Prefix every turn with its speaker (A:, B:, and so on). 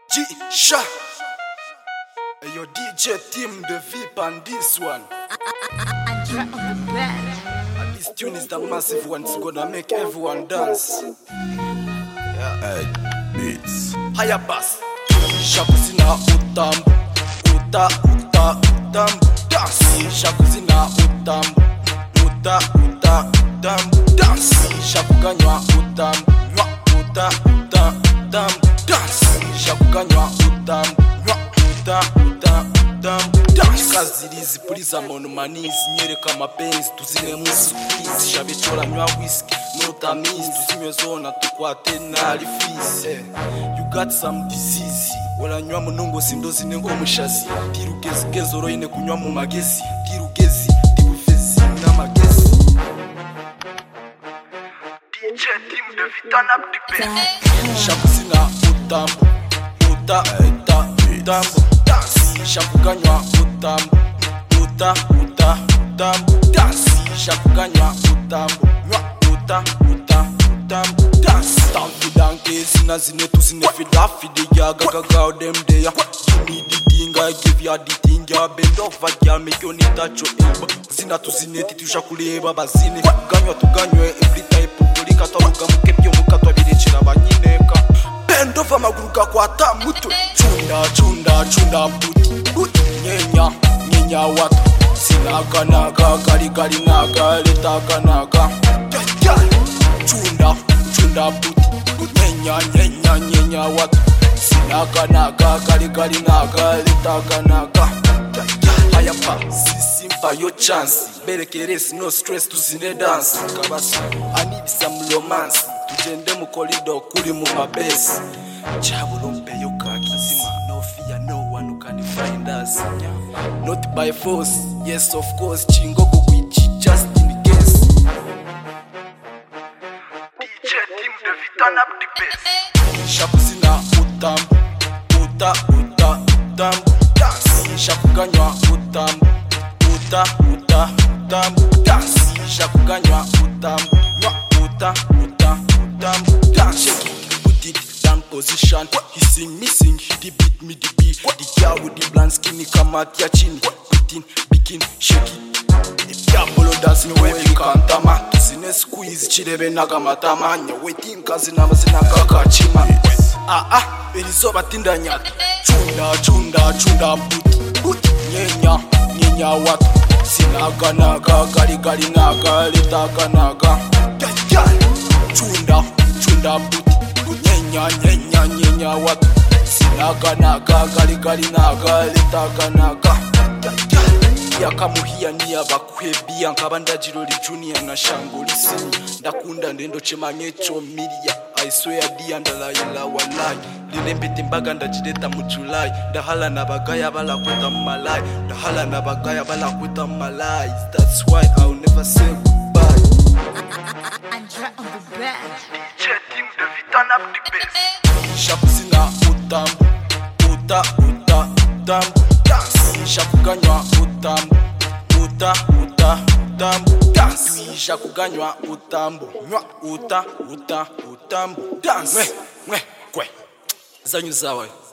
A: G-Sha. Hey, your DJ team, the VIP on this one. And this tune is the massive one, it's gonna make everyone dance. Yeah.
B: Beats.
A: Higher bass. Shakuzina utambu. Utambu. Dance. Shakuzina utambu. Utambu. Dance. Shakuganywa utambu. Utambu. Dance. Shakuganywa utambu. Kazirizi puliza mono manizi nyereka mapenzi tuzine musukizi shabetora nywa whisky no tamizi tuzinywe zona tukwate nali freeze. You got some disease wala nywa munongo sindozi nengo mushazi tirugezi gezoro ine kunywa mu magezi tirugezi tibufezi na magezi. DJ team de Vitan up the best. Shakuzina utambu. Dance. Shakuganywa utambu. Dance. Shakuganywa utambu. Dance. Tanki danke zina zine tu zine fida fide ya gaga them day. Give me the thing, I give ya the thing. Ya bend over ya make you need touch your elbow. Zina tu zine titu shakuleba bazine. Ganywa tu ganywe every type of kataluka mukepyo mukatwa birecira banyineka. Bend over maguruka kwata mutwe. Chunda buti nyenya watu sinaga naga gali naga letaka naga. Chunda buti nyenya watu sinaga naga gali naga letaka naga. Haya pa simpa yo chance berekeresi no stress tuzine dance kabasa. I need some romance tugende mu corridor kuri mu mabesi chabulumpe yo kakizima. No fear, no one who can find us. Not by force, yes of course. Chingo kugwichi just in case. DJ team de Vitan up the best. Shakuzina utambu. Dance. Shakuganywa utambu. Dance. Shakuganywa utambu. Dance. Shake it, put it down position. He sing, me sing, he beat me the beat. The girl with the blonde skinny come out ya chin. Put in, begin, shake it. The diabolo dancing away we can't tama. Tuzine squeeze, chidebe nagamatama. Nye waiting kazi nama zina kakachima. Berizoba tinda nyata. Chunda buti nyenya watu sinaga naga gali naga letaka naga. Chunda buti nyenya watu sinaga naga gali naga letaka naga. Yakamuhia ni abakuhebia nkabanda jiroli junior na shangolisi ndakunda ndendo chemanyecho milia. I swear di andala walai linembete mbaga ndajideta mu July. Ndahala nabagaya bala kweta malai. Ndahala nabagaya bala kweta malai. That's why I'll never say goodbye.
C: Andra on the bed.
A: DJ team de Vitan up the best. Shakuzina utambu. Dance. Shakuganywa utambu. Dance. Shakuganywa utambu. Utambu. Dance. Kwe. Zanyu zawe.